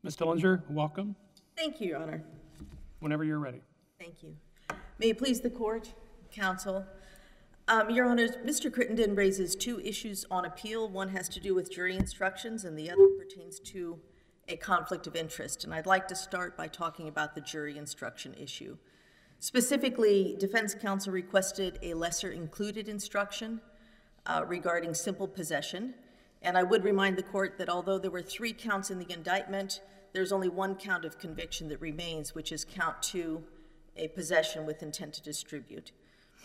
Ms. Dillinger, welcome. Thank you, Your Honor. Whenever you're ready. Thank you. May it please the court, counsel. Your Honor, Mr. Crittenden raises two issues on appeal. One has to do with jury instructions, and the other pertains to a conflict of interest. And I'd like to start by talking about the jury instruction issue. Specifically, defense counsel requested a lesser included instruction regarding simple possession. And I would remind the court that although there were 3 counts in the indictment, there's only 1 count of conviction that remains, which is count 2, a possession with intent to distribute.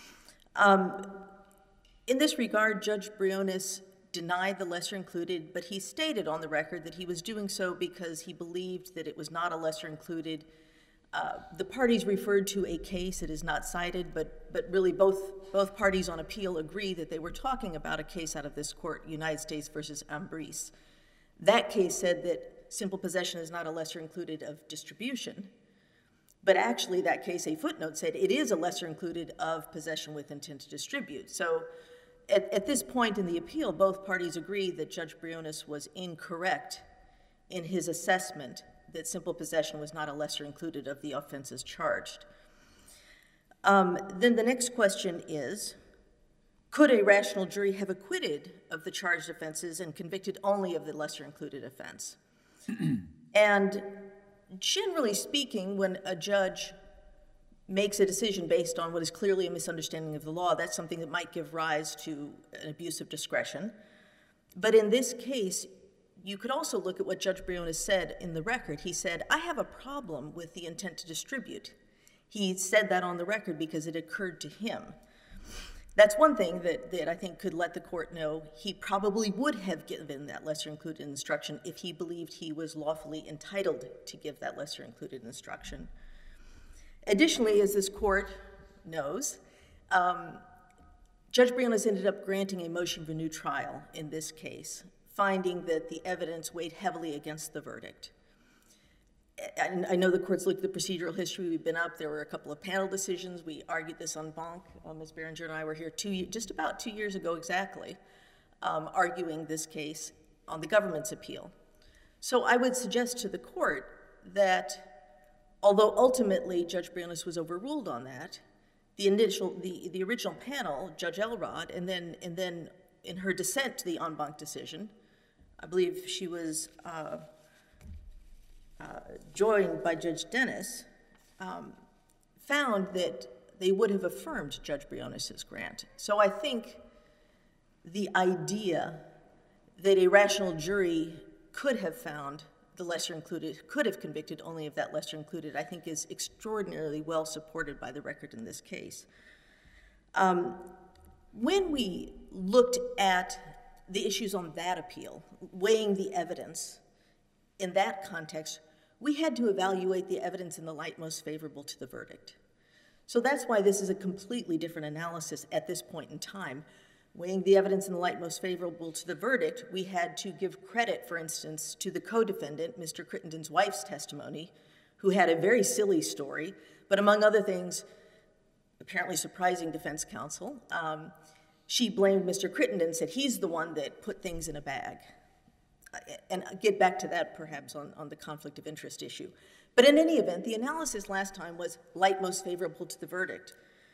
In this regard, Judge Briones denied the lesser included, but he stated on the record that he was doing so because he believed that it was not a lesser included. The parties referred to a case that is not cited, but really both parties on appeal agree that they were talking about a case out of this court, United States versus Ambrice. That case said that simple possession is not a lesser included of distribution, but actually that case, a footnote said it is a lesser included of possession with intent to distribute. So at this point in the appeal, both parties agree that Judge Briones was incorrect in his assessment that simple possession was not a lesser included of the offenses charged. Then the next question is, could a rational jury have acquitted of the charged offenses and convicted only of the lesser included offense? And generally speaking, when a judge makes a decision based on what is clearly a misunderstanding of the law, that's something that might give rise to an abuse of discretion. But in this case, you could also look at what Judge Briones said in the record. He said, I have a problem with the intent to distribute. He said that on the record because it occurred to him. That's one thing that I think could let the court know he probably would have given that lesser included instruction if he believed he was lawfully entitled to give that lesser included instruction. Additionally, as this court knows, Judge Briones ended up granting a motion for new trial in this case, finding that the evidence weighed heavily against the verdict. And I know the court's looked at the procedural history. We've been up. There were a couple of panel decisions. We argued this en banc. Ms. Berenger and I were here just about 2 years ago exactly, arguing this case on the government's appeal. So I would suggest to the court that although ultimately Judge Briones was overruled on that, the original panel, Judge Elrod, and then in her dissent to the en banc decision, I believe she was joined by Judge Dennis, found that they would have affirmed Judge Briones' grant. So I think the idea that a rational jury could have found the lesser included, could have convicted only of that lesser included, I think is extraordinarily well supported by the record in this case. When we looked at the issues on that appeal, weighing the evidence in that context, we had to evaluate the evidence in the light most favorable to the verdict. So that's why this is a completely different analysis at this point in time. Weighing the evidence in the light most favorable to the verdict, we had to give credit, for instance, to the co-defendant, Mr. Crittenden's wife's testimony, who had a very silly story, but among other things, apparently surprising defense counsel, she blamed Mr. Crittenden, said he's the one that put things in a bag. And I'll get back to that perhaps on the conflict of interest issue. But in any event, the analysis last time was light most favorable to the verdict.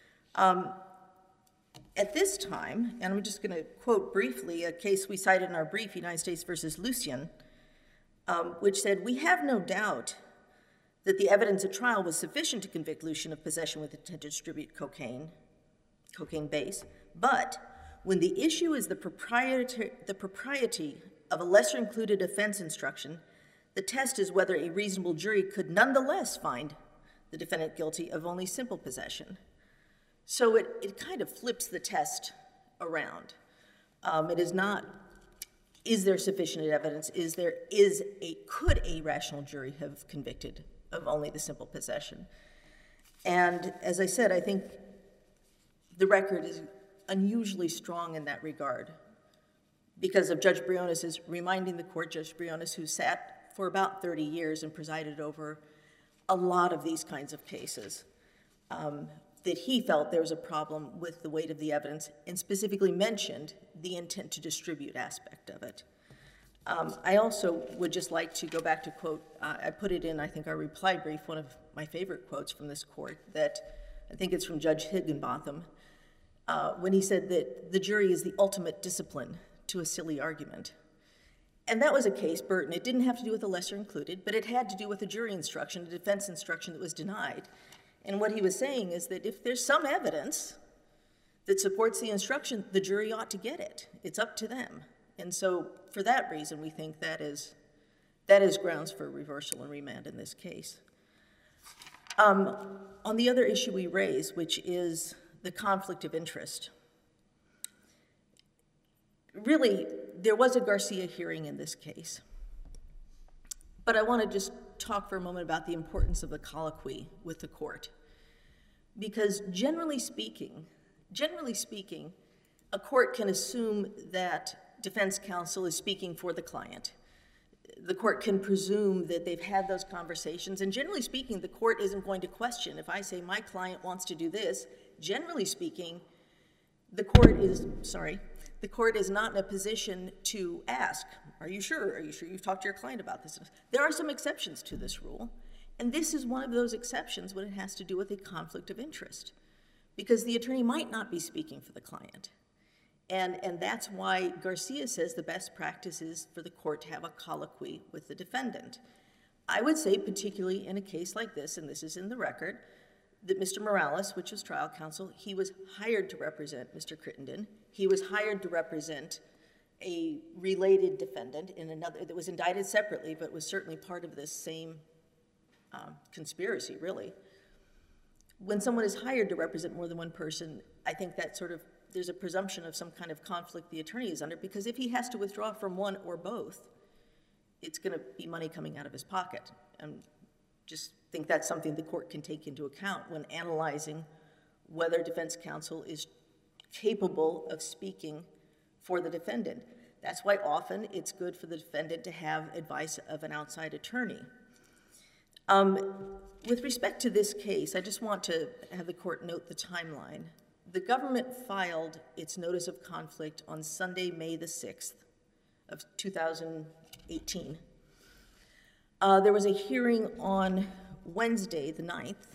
At this time, and I'm just going to quote briefly a case we cited in our brief, United States versus Lucian, which said, we have no doubt that the evidence at trial was sufficient to convict Lucian of possession with intent to distribute cocaine base, but when the issue is the propriety of a lesser included offense instruction, the test is whether a reasonable jury could nonetheless find the defendant guilty of only simple possession. So it kind of flips the test around. It is not, is there sufficient evidence? Could a rational jury have convicted of only the simple possession? And as I said, I think the record is unusually strong in that regard because of Judge Briones' reminding the court, Judge Briones, who sat for about 30 years and presided over a lot of these kinds of cases, that he felt there was a problem with the weight of the evidence and specifically mentioned the intent to distribute aspect of it. I also would just like to go back to quote, I put it in, I think, our reply brief, one of my favorite quotes from this court, that I think it's from Judge Higginbotham, when he said that the jury is the ultimate discipline to a silly argument. And that was a case, Burton. It didn't have to do with the lesser included, but it had to do with a jury instruction, a defense instruction that was denied. And what he was saying is that if there's some evidence that supports the instruction, the jury ought to get it. It's up to them. And so for that reason, we think that is grounds for reversal and remand in this case. On the other issue we raise, which is the conflict of interest, really, there was a Garcia hearing in this case. But I want to just talk for a moment about the importance of the colloquy with the court. Because generally speaking, a court can assume that defense counsel is speaking for the client. The court can presume that they've had those conversations, and generally speaking, the court isn't going to question. If I say my client wants to do this, generally speaking, the court is not in a position to ask, are you sure? Are you sure you've talked to your client about this? There are some exceptions to this rule, and this is one of those exceptions when it has to do with a conflict of interest, because the attorney might not be speaking for the client. And that's why Garcia says the best practice is for the court to have a colloquy with the defendant. I would say, particularly in a case like this, and this is in the record, that Mr. Morales, which was trial counsel, he was hired to represent Mr. Crittenden. He was hired to represent a related defendant in another that was indicted separately, but was certainly part of this same conspiracy, really. When someone is hired to represent more than one person, I think that there's a presumption of some kind of conflict the attorney is under, because if he has to withdraw from one or both, it's going to be money coming out of his pocket. And just think that's something the court can take into account when analyzing whether defense counsel is capable of speaking for the defendant. That's why often it's good for the defendant to have advice of an outside attorney. With respect to this case, I just want to have the court note the timeline. The government filed its notice of conflict on Sunday, May the 6th of 2018. There was a hearing on Wednesday, the 9th.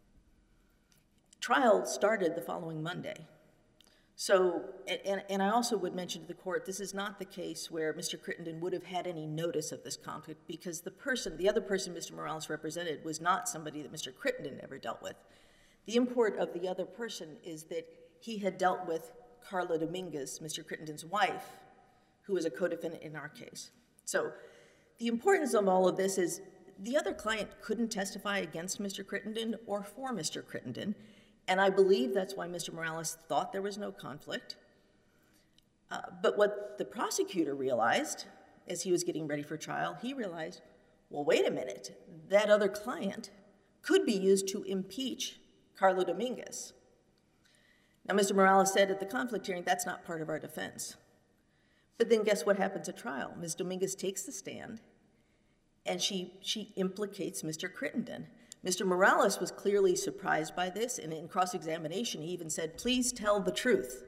Trial started the following Monday. So, and I also would mention to the court, this is not the case where Mr. Crittenden would have had any notice of this conflict, because the other person Mr. Morales represented was not somebody that Mr. Crittenden ever dealt with. The import of the other person is that he had dealt with Carla Dominguez, Mr. Crittenden's wife, who was a co-defendant in our case. So the importance of all of this is the other client couldn't testify against Mr. Crittenden or for Mr. Crittenden, and I believe that's why Mr. Morales thought there was no conflict. But what the prosecutor realized as he was getting ready for trial, he realized, well, wait a minute, that other client could be used to impeach Carla Dominguez. Now, Mr. Morales said at the conflict hearing, that's not part of our defense. But then guess what happens at trial? Ms. Dominguez takes the stand, and she implicates Mr. Crittenden. Mr. Morales was clearly surprised by this, and in cross-examination, he even said, please tell the truth.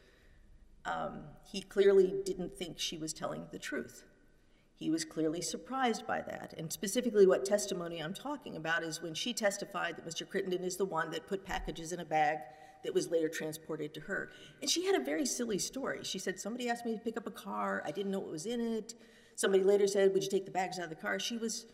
He clearly didn't think she was telling the truth. He was clearly surprised by that. And specifically what testimony I'm talking about is when she testified that Mr. Crittenden is the one that put packages in a bag that was later transported to her. And she had a very silly story. She said, somebody asked me to pick up a car. I didn't know what was in it. Somebody later said, would you take the bags out of the car? She was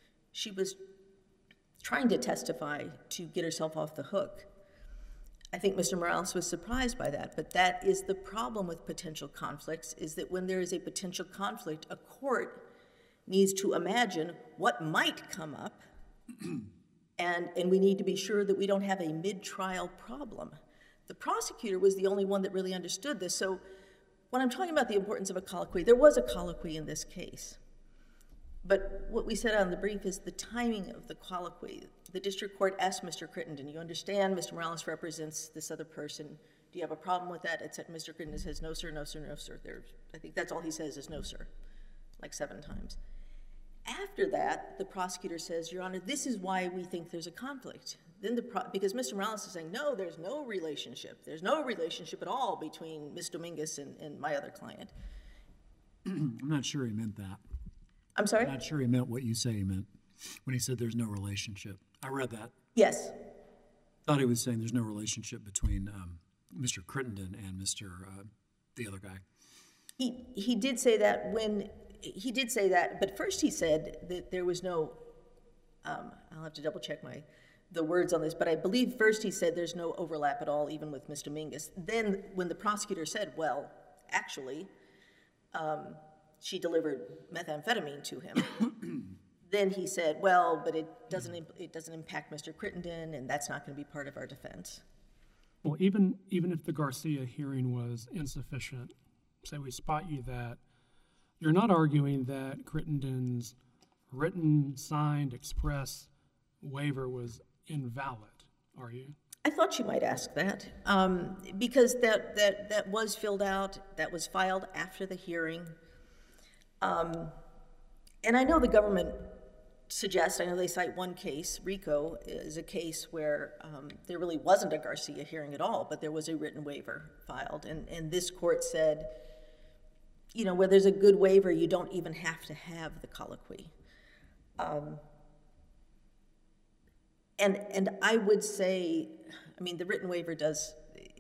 trying to testify to get herself off the hook. I think Mr. Morales was surprised by that, but that is the problem with potential conflicts, is that when there is a potential conflict, a court needs to imagine what might come up, and we need to be sure that we don't have a mid-trial problem. The prosecutor was the only one that really understood this, so when I'm talking about the importance of a colloquy, there was a colloquy in this case. But what we said on the brief is the timing of the colloquy. The district court asked Mr. Crittenden, you understand Mr. Morales represents this other person. Do you have a problem with that? Except Mr. Crittenden says, no, sir, no, sir, no, sir. I think that's all he says is no, sir, like 7 times. After that, the prosecutor says, Your Honor, this is why we think there's a conflict. Then because Mr. Morales is saying, no, there's no relationship. There's no relationship at all between Ms. Dominguez and my other client. I'm not sure he meant that. I'm sorry? I'm not sure he meant what you say he meant when he said there's no relationship. I read that. Yes. Thought he was saying there's no relationship between Mr. Crittenden and the other guy. He did say that but first he said that there was no, I'll have to double check the words on this, but I believe first he said there's no overlap at all, even with Mr. Mingus. Then when the prosecutor said, well, actually, she delivered methamphetamine to him, then he said, well, but it doesn't impact Mr. Crittenden, and that's not going to be part of our defense. Well, even if the Garcia hearing was insufficient, say we spot you that, you're not arguing that Crittenden's written, signed, express waiver was invalid, are you? I thought you might ask that, because that was filled out, that was filed after the hearing. And I know the government suggests, I know they cite one case, RICO is a case where there really wasn't a Garcia hearing at all, but there was a written waiver filed. And this court said, you know, where there's a good waiver, you don't even have to have the colloquy. And I would say, I mean, the written waiver does,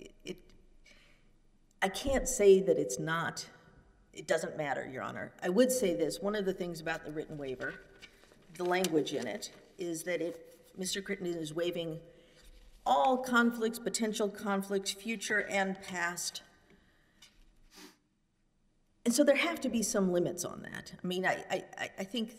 I can't say that it doesn't matter, Your Honor. I would say this, one of the things about the written waiver, the language in it, is that Mr. Crittenden is waiving all conflicts, potential conflicts, future and past. And so there have to be some limits on that. I mean, I think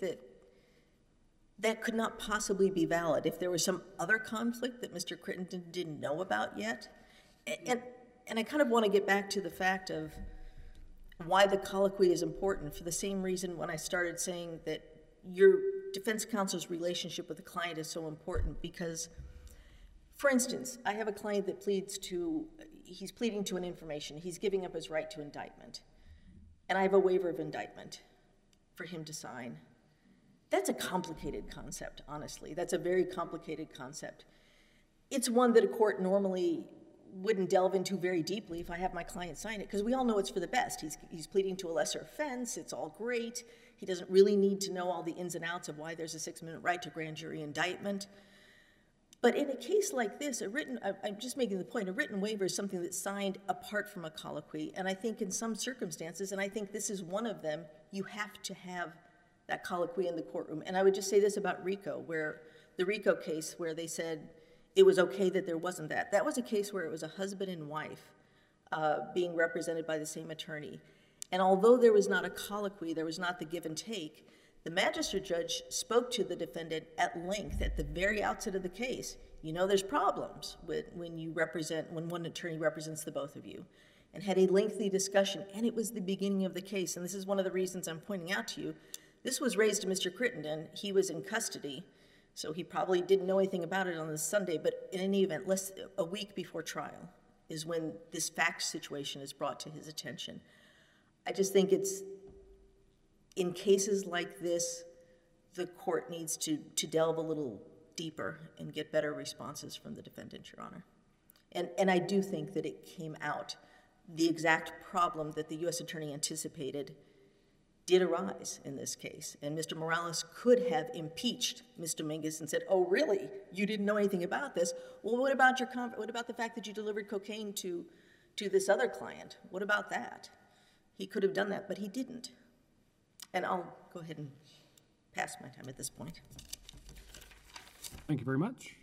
that could not possibly be valid if there was some other conflict that Mr. Crittenden didn't know about yet. And I kind of want to get back to the fact of why the colloquy is important, for the same reason when I started saying that your defense counsel's relationship with the client is so important, because, for instance, I have a client that he's pleading to an information, he's giving up his right to indictment, and I have a waiver of indictment for him to sign. That's a complicated concept, honestly. That's a very complicated concept. It's one that a court normally wouldn't delve into very deeply if I have my client sign it, because we all know it's for the best. He's pleading to a lesser offense. It's all great. He doesn't really need to know all the ins and outs of why there's a 6-minute right to grand jury indictment. But in a case like this, I'm just making the point, a written waiver is something that's signed apart from a colloquy. And I think in some circumstances, and I think this is one of them, you have to have that colloquy in the courtroom. And I would just say this about RICO, where the RICO case where they said it was okay that there wasn't that. That was a case where it was a husband and wife being represented by the same attorney. And although there was not a colloquy, there was not the give and take, the magistrate judge spoke to the defendant at length at the very outset of the case. You know, there's problems when one attorney represents the both of you, and had a lengthy discussion. And it was the beginning of the case. And this is one of the reasons I'm pointing out to you. This was raised to Mr. Crittenden. He was in custody, so he probably didn't know anything about it on this Sunday, but in any event, a week before trial is when this fact situation is brought to his attention. I just think it's, in cases like this, the court needs to delve a little deeper and get better responses from the defendant, Your Honor. And I do think that it came out, the exact problem that the U.S. attorney anticipated did arise in this case. And Mr. Morales could have impeached Mr. Mingus and said, oh, really? You didn't know anything about this? Well, what about the fact that you delivered cocaine to this other client? What about that? He could have done that, but he didn't. And I'll go ahead and pass my time at this point. Thank you very much.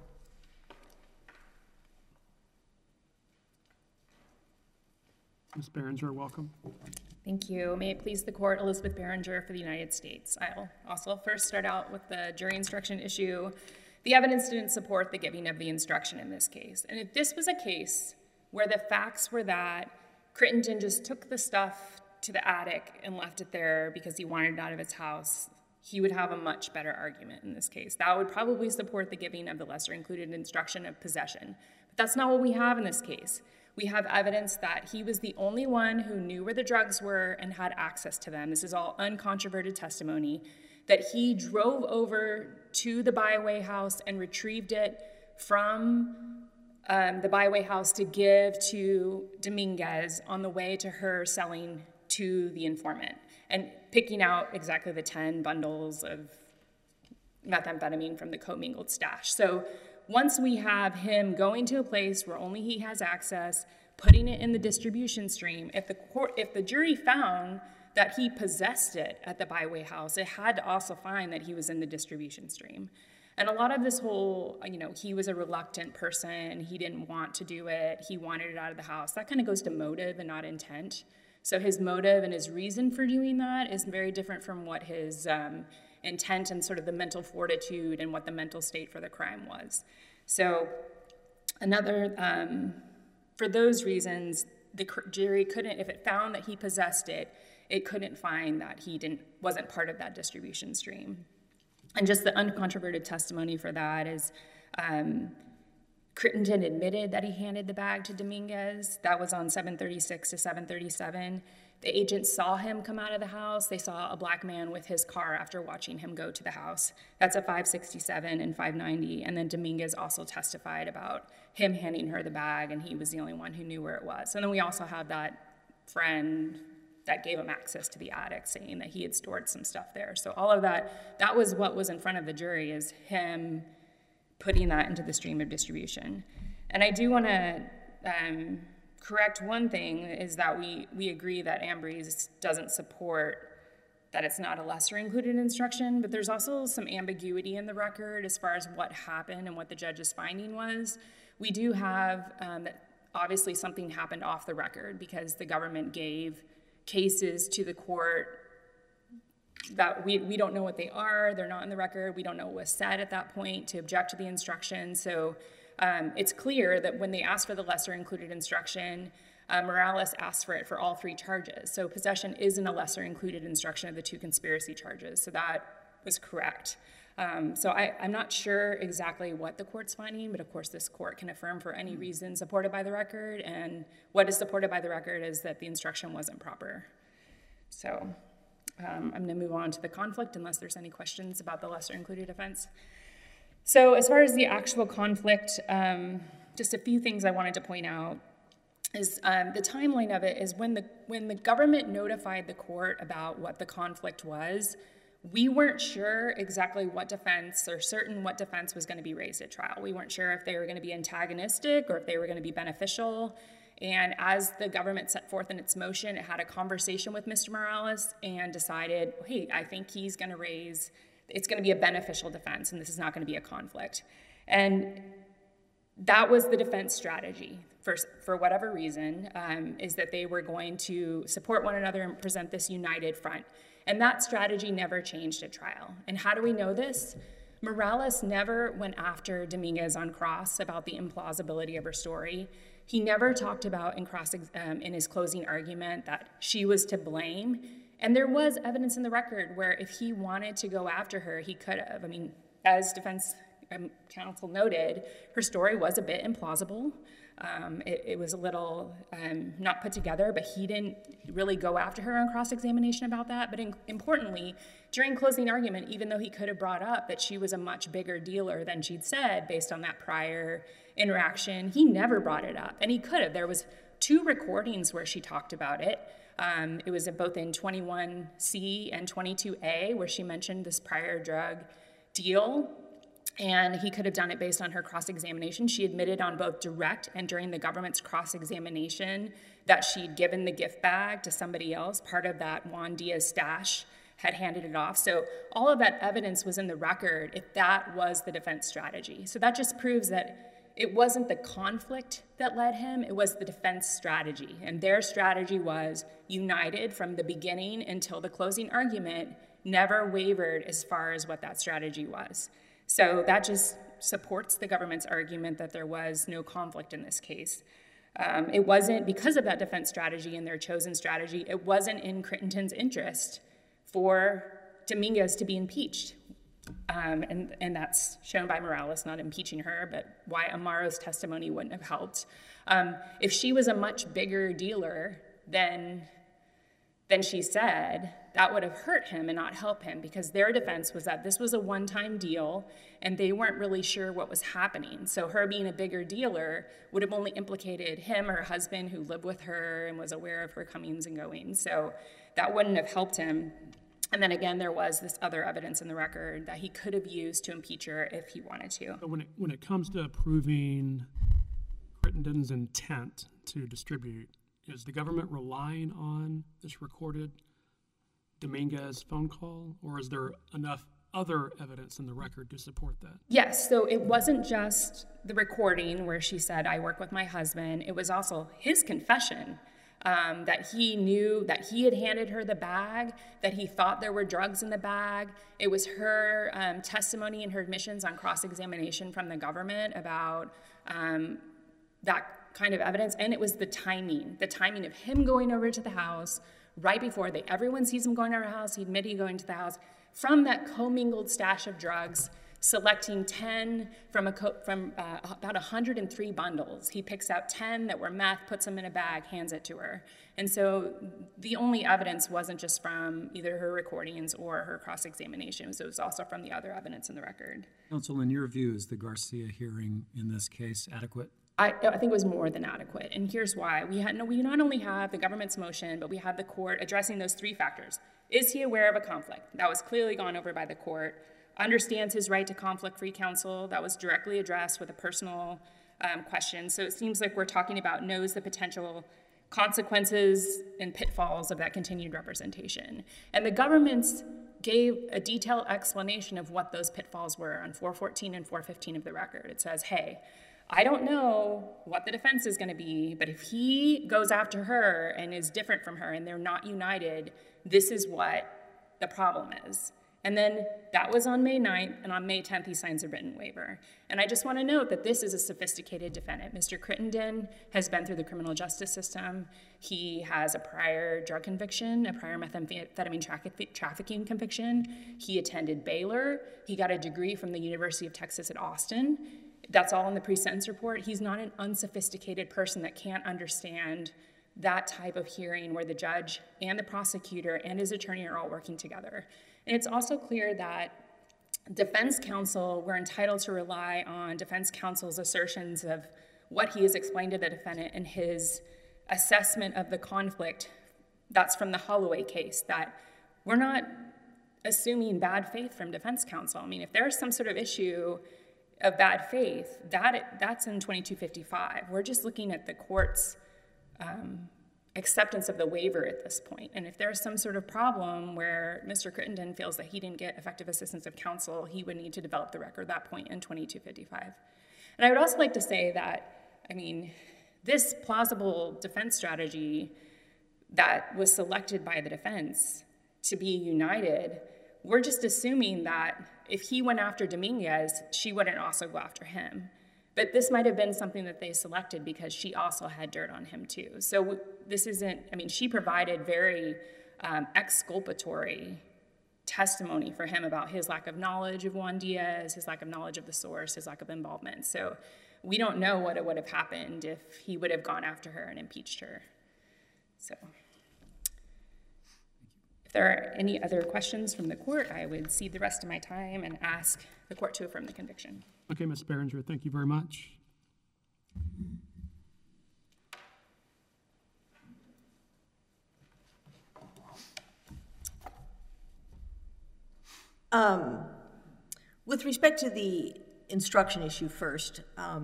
Ms. Berenger, welcome. Thank you. May it please the court, Elizabeth Berenger for the United States. I'll also first start out with the jury instruction issue. The evidence didn't support the giving of the instruction in this case. And if this was a case where the facts were that Crittenden just took the stuff to the attic and left it there because he wanted it out of his house, he would have a much better argument in this case. That would probably support the giving of the lesser included instruction of possession. But that's not what we have in this case. We have evidence that he was the only one who knew where the drugs were and had access to them. This is all uncontroverted testimony. That he drove over to the Byway house and retrieved it from the Byway house to give to Dominguez on the way to her selling to the informant. and picking out exactly the 10 bundles of methamphetamine from the commingled stash. So once we have him going to a place where only he has access, putting it in the distribution stream, if the jury found that he possessed it at the Byway house, it had to also find that he was in the distribution stream. And a lot of this whole, he was a reluctant person, he didn't want to do it, he wanted it out of the house, that kind of goes to motive and not intent. So his motive and his reason for doing that is very different from what his intent and sort of the mental fortitude and what the mental state for the crime was. So for those reasons, the jury couldn't, if it found that he possessed it, it couldn't find that he wasn't part of that distribution stream. And just the uncontroverted testimony for that is Crittenden admitted that he handed the bag to Dominguez. That was on 736 to 737. The agents saw him come out of the house. They saw a black man with his car after watching him go to the house. That's at 567 and 590. And then Dominguez also testified about him handing her the bag, and he was the only one who knew where it was. And then we also have that friend that gave him access to the attic, saying that he had stored some stuff there. So all of that was what was in front of the jury, is him putting that into the stream of distribution. And I do want to correct one thing, is that we agree that Ambrose doesn't support that it's not a lesser included instruction, but there's also some ambiguity in the record as far as what happened and what the judge's finding was. We do have that obviously something happened off the record, because the government gave cases to the court that we don't know what they are, they're not in the record, we don't know what was said at that point to object to the instruction. So it's clear that when they asked for the lesser included instruction, Morales asked for it for all 3 charges. So possession isn't a lesser included instruction of the 2 conspiracy charges. So that was correct. So I'm not sure exactly what the court's finding, but of course this court can affirm for any reason supported by the record, and what is supported by the record is that the instruction wasn't proper. So I'm going to move on to the conflict unless there's any questions about the lesser included offense. So as far as the actual conflict, just a few things I wanted to point out is the timeline of it is when the government notified the court about what the conflict was, we weren't sure exactly what defense or certain what defense was going to be raised at trial. We weren't sure if they were going to be antagonistic or if they were going to be beneficial. And as the government set forth in its motion, it had a conversation with Mr. Morales and decided, hey, I think he's going to raise, it's going to be a beneficial defense and this is not going to be a conflict. And that was the defense strategy for whatever reason, is that they were going to support one another and present this united front. And that strategy never changed at trial. And how do we know this? Morales never went after Dominguez on cross about the implausibility of her story. He never talked about in his closing argument that she was to blame. And there was evidence in the record where if he wanted to go after her, he could have. I mean, as defense counsel noted, her story was a bit implausible. It was a little not put together, but he didn't really go after her on cross-examination about that. But importantly, during closing argument, even though he could have brought up that she was a much bigger dealer than she'd said based on that prior interaction, he never brought it up. And he could have. There was 2 recordings where she talked about it. It was both in 21C and 22A, where she mentioned this prior drug deal. And he could have done it based on her cross-examination. She admitted on both direct and during the government's cross-examination that she'd given the gift bag to somebody else. Part of that Juan Diaz stash had handed it off. So all of that evidence was in the record if that was the defense strategy. So that just proves that it wasn't the conflict that led him, it was the defense strategy. And their strategy was united from the beginning until the closing argument, never wavered as far as what that strategy was. So that just supports the government's argument that there was no conflict in this case. It wasn't, because of that defense strategy and their chosen strategy, it wasn't in Crittenden's interest for Dominguez to be impeached. And that's shown by Morales not impeaching her, but why Amaro's testimony wouldn't have helped. If she was a much bigger dealer than she said, that would have hurt him and not help him, because their defense was that this was a one-time deal and they weren't really sure what was happening. So her being a bigger dealer would have only implicated him, her husband, who lived with her and was aware of her comings and goings. So that wouldn't have helped him. And then again, there was this other evidence in the record that he could have used to impeach her if he wanted to. But when it comes to proving Crittenden's intent to distribute, is the government relying on this recorded Dominguez phone call, or is there enough other evidence in the record to support that? Yes, so it wasn't just the recording where she said, I work with my husband. It was also his confession that he knew that he had handed her the bag, that he thought there were drugs in the bag. It was her testimony and her admissions on cross-examination from the government about that kind of evidence. And it was the timing of him going over to the house right before everyone sees him going over to the house. He admitted going to the house from that commingled stash of drugs, selecting 10 from about 103 bundles. He picks out 10 that were meth, puts them in a bag, hands it to her. And so the only evidence wasn't just from either her recordings or her cross-examination, so it was also from the other evidence in the record. Counsel, in your view, is the Garcia hearing in this case adequate? I think it was more than adequate, and here's why. We not only have the government's motion, but we have the court addressing those three factors. Is he aware of a conflict? That was clearly gone over by the court. Understands his right to conflict-free counsel. That was directly addressed with a personal question. So it seems like we're talking about knows the potential consequences and pitfalls of that continued representation. And the government's gave a detailed explanation of what those pitfalls were on 414 and 415 of the record. It says, hey, I don't know what the defense is going to be, but if he goes after her and is different from her and they're not united, this is what the problem is. And then that was on May 9th, and on May 10th, he signs a written waiver. And I just want to note that this is a sophisticated defendant. Mr. Crittenden has been through the criminal justice system. He has a prior drug conviction, a prior methamphetamine trafficking conviction. He attended Baylor. He got a degree from the University of Texas at Austin. That's all in the pre-sentence report. He's not an unsophisticated person that can't understand that type of hearing where the judge and the prosecutor and his attorney are all working together. And it's also clear that defense counsel were entitled to rely on defense counsel's assertions of what he has explained to the defendant and his assessment of the conflict. That's from the Holloway case, that we're not assuming bad faith from defense counsel. I mean, if there's some sort of issue of bad faith, that's in 2255. We're just looking at the court's acceptance of the waiver at this point. And if there's some sort of problem where Mr. Crittenden feels that he didn't get effective assistance of counsel, he would need to develop the record at that point in 2255. And I would also like to say that, I mean, this plausible defense strategy that was selected by the defense to be united, we're just assuming that if he went after Dominguez, she wouldn't also go after him. But this might have been something that they selected because she also had dirt on him too. So this isn't, I mean, she provided very exculpatory testimony for him about his lack of knowledge of Juan Diaz, his lack of knowledge of the source, his lack of involvement. So we don't know what would have happened if he would have gone after her and impeached her. So if there are any other questions from the court, I would cede the rest of my time and ask the court to affirm the conviction. Okay, Ms. Berenger, thank you very much. With respect to the instruction issue first,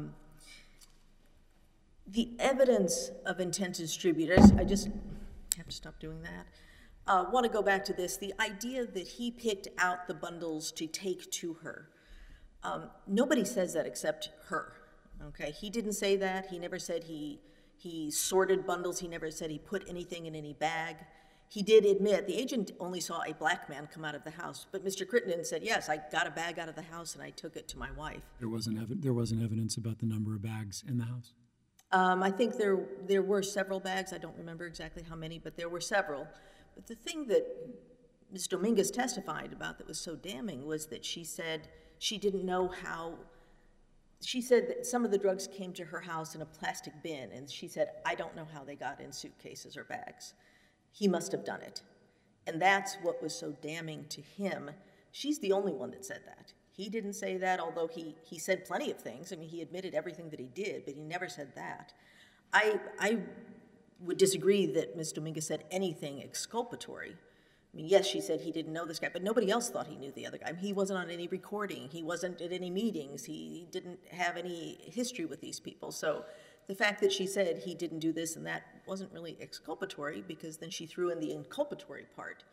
the evidence of intent to distribute, I just have to stop doing that. Want to go back to this, the idea that he picked out the bundles to take to her. Nobody says that except her, okay? He didn't say that. He never said he sorted bundles. He never said he put anything in any bag. He did admit, the agent only saw a black man come out of the house, but Mr. Crittenden said, yes, I got a bag out of the house and I took it to my wife. There wasn't evidence about the number of bags in the house? I think there were several bags. I don't remember exactly how many, but there were several. But the thing that Ms. Dominguez testified about that was so damning was that she said she didn't know how. She said that some of the drugs came to her house in a plastic bin, and she said, I don't know how they got in suitcases or bags. He must have done it. And that's what was so damning to him. She's the only one that said that. He didn't say that, although he said plenty of things. I mean, he admitted everything that he did, but he never said that. I would disagree that Ms. Dominguez said anything exculpatory. I mean, yes, she said he didn't know this guy, but nobody else thought he knew the other guy. I mean, he wasn't on any recording. He wasn't at any meetings. He didn't have any history with these people. So the fact that she said he didn't do this and that wasn't really exculpatory, because then she threw in the inculpatory part.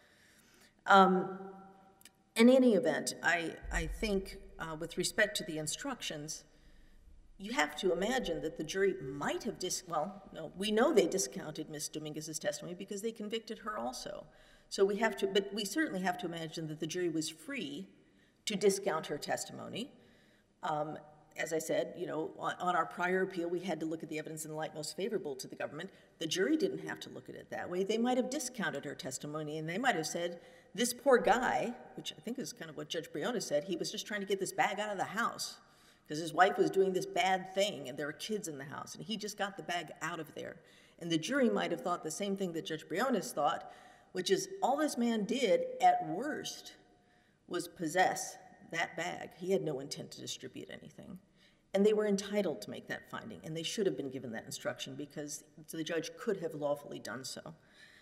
In any event, I think with respect to the instructions, you have to imagine that the jury might have we know they discounted Ms. Dominguez's testimony because they convicted her also. So but we certainly have to imagine that the jury was free to discount her testimony. As I said, on our prior appeal, we had to look at the evidence in the light most favorable to the government. The jury didn't have to look at it that way. They might have discounted her testimony, and they might have said, this poor guy, which I think is kind of what Judge Briones said, he was just trying to get this bag out of the house because his wife was doing this bad thing, and there were kids in the house, and he just got the bag out of there. And the jury might have thought the same thing that Judge Briones thought, which is all this man did, at worst, was possess that bag. He had no intent to distribute anything. And they were entitled to make that finding, and they should have been given that instruction because the judge could have lawfully done so.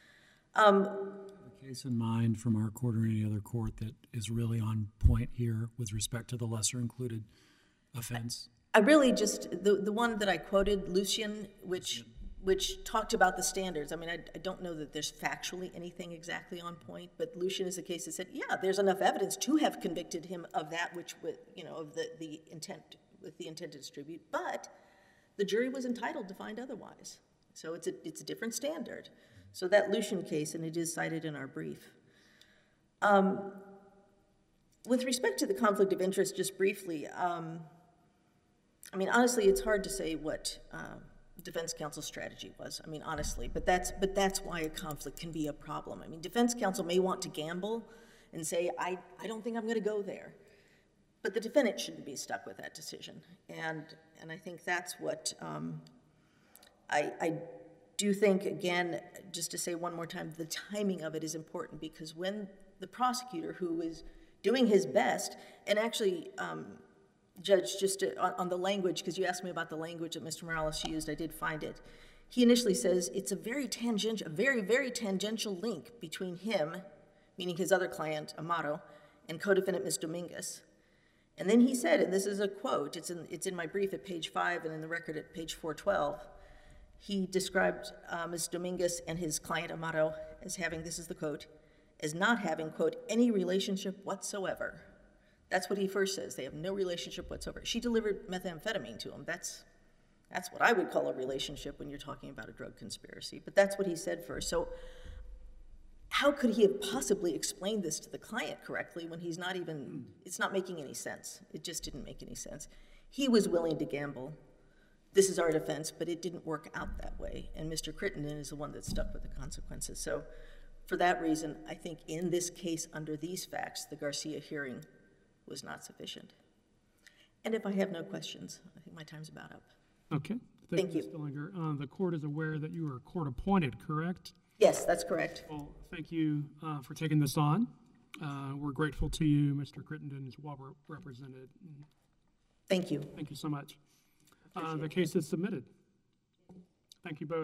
A case in mind from our court or any other court that is really on point here with respect to the lesser included offense? I really just, the one that I quoted, Lucian, which talked about the standards. I mean, I don't know that there's factually anything exactly on point, but Lucian is a case that said, yeah, there's enough evidence to have convicted him of that which, of the intent, with the intent to distribute, but the jury was entitled to find otherwise. So it's a different standard. So that Lucian case, and it is cited in our brief. With respect to the conflict of interest, just briefly, I mean, honestly, it's hard to say what defense counsel's strategy was. I mean, honestly, but that's why a conflict can be a problem. I mean, defense counsel may want to gamble and say, I don't think I'm going to go there. But the defendant shouldn't be stuck with that decision. And I think that's what I do think, again, just to say one more time, the timing of it is important, because when the prosecutor, who is doing his best, and actually, Judge, just on the language, because you asked me about the language that Mr. Morales used, I did find it. He initially says it's a very, very tangential link between him, meaning his other client, Amado, and co-defendant Ms. Dominguez. And then he said, and this is a quote, it's in my brief at page 5 and in the record at page 412, he described Ms. Dominguez and his client, Amado, as having, this is the quote, as not having, quote, any relationship whatsoever. That's what he first says. They have no relationship whatsoever. She delivered methamphetamine to him. That's what I would call a relationship when you're talking about a drug conspiracy. But that's what he said first. So how could he have possibly explained this to the client correctly when he's not even, it's not making any sense. It just didn't make any sense. He was willing to gamble. This is our defense, but it didn't work out that way. And Mr. Crittenden is the one that stuck with the consequences. So for that reason, I think in this case, under these facts, the Garcia hearing was not sufficient. And if I have no questions, I think my time's about up. Okay. Thank you. Ms. Stillinger. The court is aware that you are court appointed, correct? Yes, that's correct. Well, thank you for taking this on. We're grateful to you. Mr. Crittenden is well represented. Thank you. Thank you so much. The case is submitted. Thank you both.